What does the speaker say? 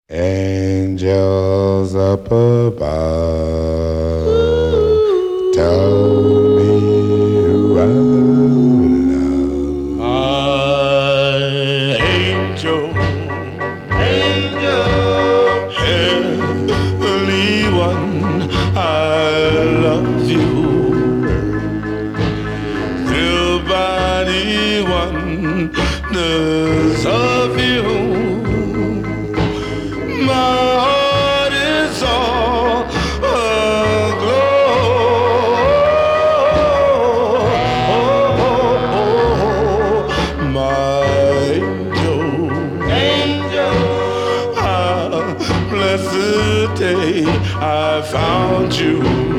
Angels up above tell me who I love. My angel, angel, heavenly one, I love you. Thrilled by the oneness of you. My heart is all aglow. My angel, angel, ah, blessed day I found you.